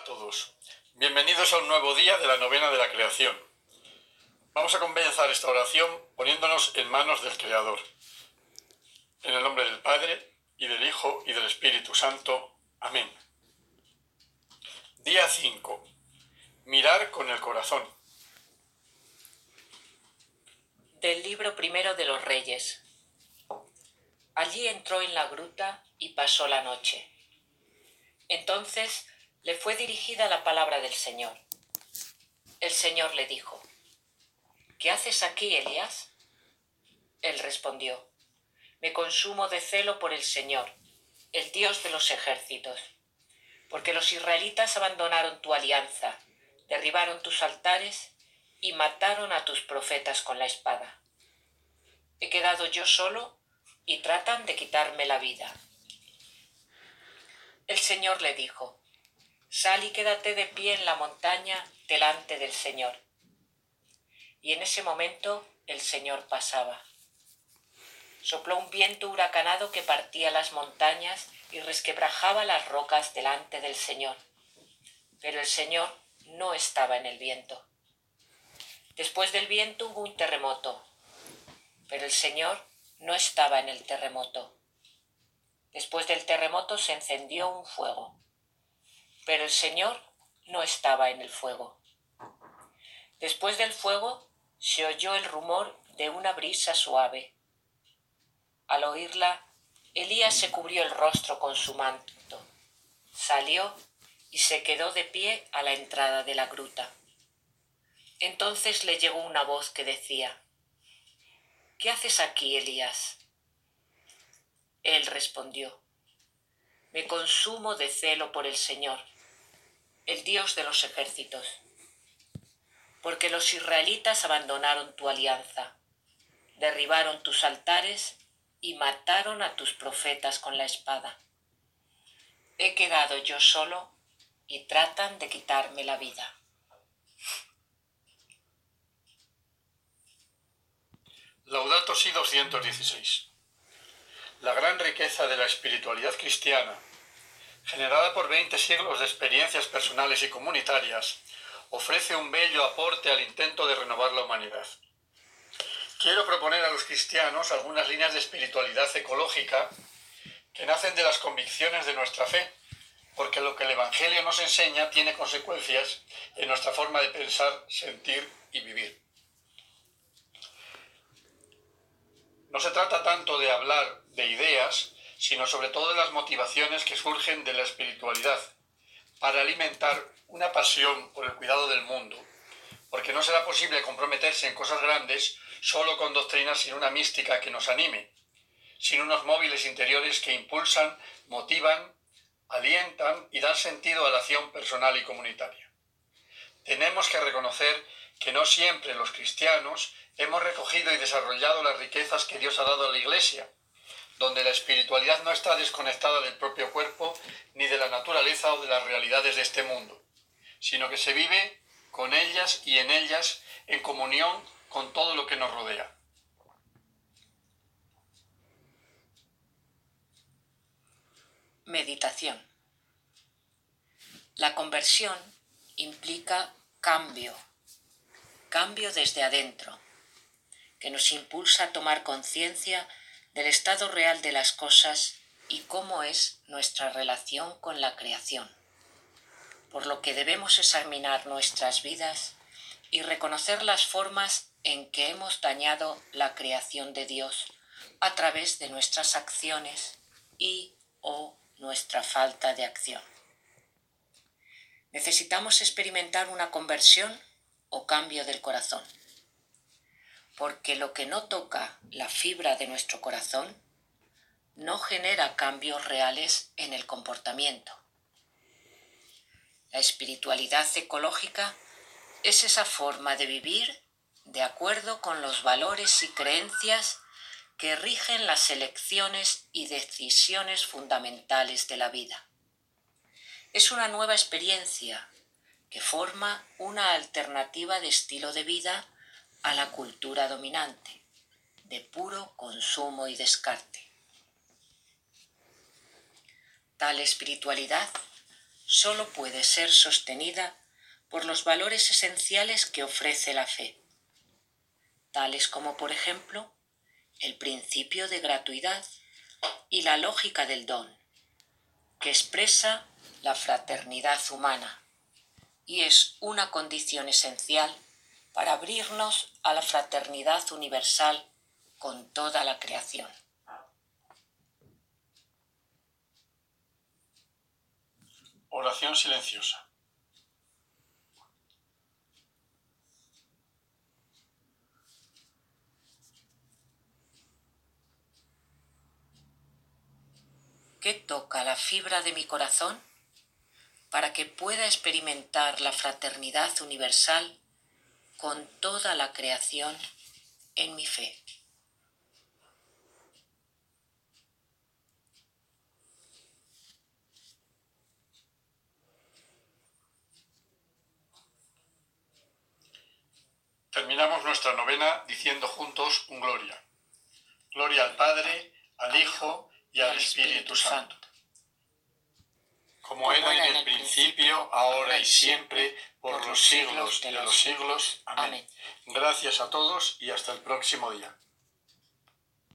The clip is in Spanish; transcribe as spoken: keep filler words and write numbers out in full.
a todos. Bienvenidos a un nuevo día de la novena de la creación. Vamos a comenzar esta oración poniéndonos en manos del Creador. En el nombre del Padre, y del Hijo, y del Espíritu Santo. Amén. Día cinco. Mirar con el corazón. Del libro primero de los Reyes. Allí entró en la gruta y pasó la noche. Entonces le fue dirigida la palabra del Señor. El Señor le dijo: ¿Qué haces aquí, Elías? Él respondió: Me consumo de celo por el Señor, el Dios de los ejércitos, porque los israelitas abandonaron tu alianza, derribaron tus altares y mataron a tus profetas con la espada. He quedado yo solo y tratan de quitarme la vida. El Señor le dijo: Sal y quédate de pie en la montaña delante del Señor. Y en ese momento el Señor pasaba. Sopló un viento huracanado que partía las montañas y resquebrajaba las rocas delante del Señor. Pero el Señor no estaba en el viento. Después del viento hubo un terremoto, pero el Señor no estaba en el terremoto. Después del terremoto se encendió un fuego, pero el Señor no estaba en el fuego. Después del fuego se oyó el rumor de una brisa suave. Al oírla, Elías se cubrió el rostro con su manto, salió y se quedó de pie a la entrada de la gruta. Entonces le llegó una voz que decía: ¿Qué haces aquí, Elías? Él respondió: Me consumo de celo por el Señor, el Dios de los ejércitos, porque los israelitas abandonaron tu alianza, derribaron tus altares y mataron a tus profetas con la espada. He quedado yo solo y tratan de quitarme la vida. Laudato Si doscientos dieciséis. La gran riqueza de la espiritualidad cristiana, generada por veinte siglos de experiencias personales y comunitarias, ofrece un bello aporte al intento de renovar la humanidad. Quiero proponer a los cristianos algunas líneas de espiritualidad ecológica que nacen de las convicciones de nuestra fe, porque lo que el Evangelio nos enseña tiene consecuencias en nuestra forma de pensar, sentir y vivir. No se trata tanto de hablar de ideas, sino sobre todo de las motivaciones que surgen de la espiritualidad, para alimentar una pasión por el cuidado del mundo, porque no será posible comprometerse en cosas grandes solo con doctrinas sin una mística que nos anime, sin unos móviles interiores que impulsan, motivan, alientan y dan sentido a la acción personal y comunitaria. Tenemos que reconocer que no siempre los cristianos hemos recogido y desarrollado las riquezas que Dios ha dado a la Iglesia, donde la espiritualidad no está desconectada del propio cuerpo ni de la naturaleza o de las realidades de este mundo, sino que se vive con ellas y en ellas en comunión con todo lo que nos rodea. Meditación. La conversión implica cambio, cambio desde adentro, que nos impulsa a tomar conciencia del estado real de las cosas y cómo es nuestra relación con la creación, por lo que debemos examinar nuestras vidas y reconocer las formas en que hemos dañado la creación de Dios a través de nuestras acciones y o nuestra falta de acción. Necesitamos experimentar una conversión o cambio del corazón, porque lo que no toca la fibra de nuestro corazón no genera cambios reales en el comportamiento. La espiritualidad ecológica es esa forma de vivir de acuerdo con los valores y creencias que rigen las elecciones y decisiones fundamentales de la vida. Es una nueva experiencia que forma una alternativa de estilo de vida a la cultura dominante, de puro consumo y descarte. Tal espiritualidad solo puede ser sostenida por los valores esenciales que ofrece la fe, tales como, por ejemplo, el principio de gratuidad y la lógica del don, que expresa la fraternidad humana y es una condición esencial para abrirnos a la fraternidad universal con toda la creación. Oración silenciosa. ¿Qué toca la fibra de mi corazón para que pueda experimentar la fraternidad universal con toda la creación en mi fe? Terminamos nuestra novena diciendo juntos un Gloria. Gloria al Padre, al Hijo y al Espíritu Santo. Como era en el principio, ahora y siempre, por los siglos de los siglos. Amén. Gracias a todos y hasta el próximo día.